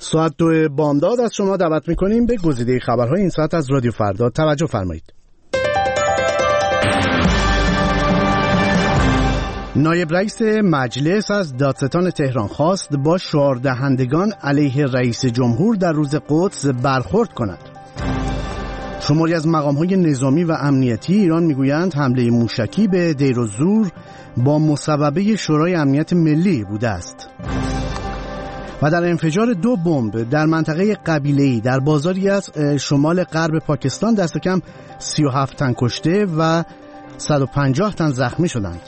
ساعت 2 بامداد از شما دعوت میکنیم به گزیده خبرهای این ساعت از رادیو فردا. توجه فرمایید. نایب رئیس مجلس از دادستان تهران خواست با شعاردهندگان علیه رئیس جمهور در روز قدس برخورد کند. شماری از مقام‌های نظامی و امنیتی ایران میگویند حمله موشکی به دیر الزور با مصوبه شورای امنیت ملی بوده است. و در انفجار 2 بمب در منطقه قبیله‌ای در بازاری از شمال غرب پاکستان دست کم 37 تن کشته و 150 تن زخمی شدند.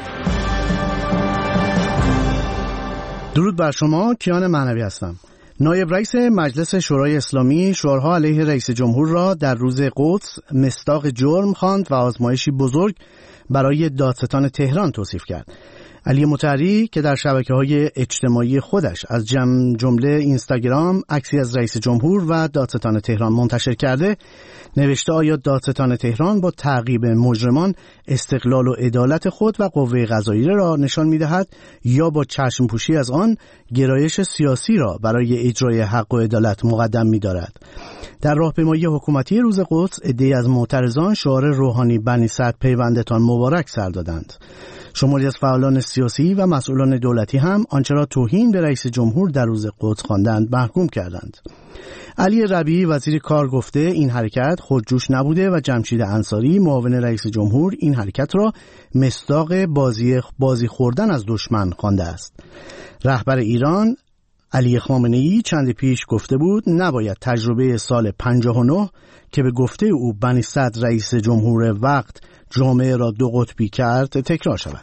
درود بر شما، کیان معنوی هستم. نایب رئیس مجلس شورای اسلامی شعارها علیه رئیس جمهور را در روز قدس مصداق جرم خواند و آزمایشی بزرگ برای دادستان تهران توصیف کرد. علی مطهری که در شبکه‌های اجتماعی خودش از جمله اینستاگرام عکسی از رئیس جمهور و دادستان تهران منتشر کرده، نوشته آیا دادستان تهران با تعقیب مجرمان استقلال و عدالت خود و قوه قضاییه را نشان می‌دهد یا با چشم پوشی از آن گرایش سیاسی را برای اجرای حق و عدالت مقدم می‌دارد؟ در راهپیمایی حکومتی روز قدس عده‌ای از معترضان شعار روحانی بنی سعد پیوندتان مبارک سر دادند. شماری از فعالان سیاسی و مسئولان دولتی هم آنچه را توهین به رئیس جمهور در روز قدس خواندند محکوم کردند. علی ربیعی وزیر کار گفته این حرکت خودجوش نبوده و جمشید انصاری معاون رئیس جمهور این حرکت را مصداق بازی خوردن از دشمن خوانده است. رهبر ایران علی خامنه‌ای چند پیش گفته بود نباید تجربه سال 59 که به گفته او بنی صدر رئیس جمهور وقت جامعه را 2 قطبی کرد تکرار شود.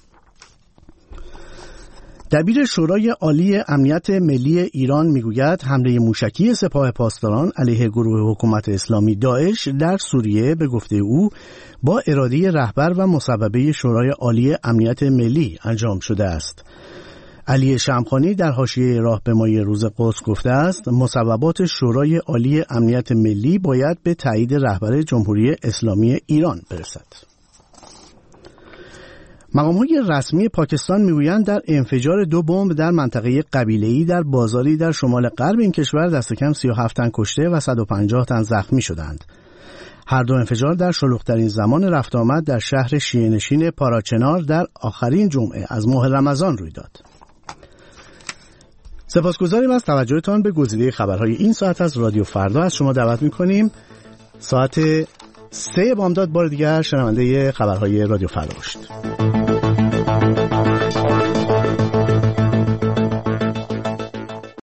دبیر شورای عالی امنیت ملی ایران میگوید حمله موشکی سپاه پاسداران علیه گروه حکومت اسلامی داعش در سوریه به گفته او با اراده رهبر و مصوبه شورای عالی امنیت ملی انجام شده است. علی شمخانی در حاشیه راهپیمایی روز قدس گفته است مصوبات شورای عالی امنیت ملی باید به تایید رهبر جمهوری اسلامی ایران برسد. مقام‌های رسمی پاکستان میگویند در انفجار 2 بمب در منطقه قبیله‌ای در بازاری در شمال غرب این کشور دست کم 37 تن کشته و 150 تن زخمی شدند. هر 2 انفجار در شلوغ‌ترین زمان رفت آمد در شهر شیعه‌نشین پاراچنار در آخرین جمعه از ماه رمضان روی داد. سپاسگزاریم از توجهتان به گزیده خبرهای این ساعت از رادیو فردا. از شما دعوت می‌کنیم ساعت 3 بامداد بار دیگر شنونده خبرهای رادیو فردا باشید.